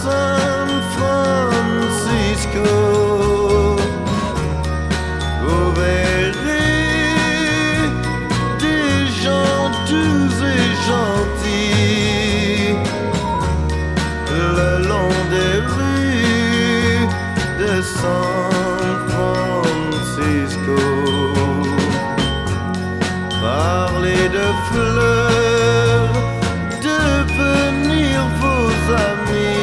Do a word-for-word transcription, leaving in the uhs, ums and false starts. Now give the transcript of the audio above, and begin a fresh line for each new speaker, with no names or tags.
San Francisco. Vous verrez des gens doux et gentils le long des rues de San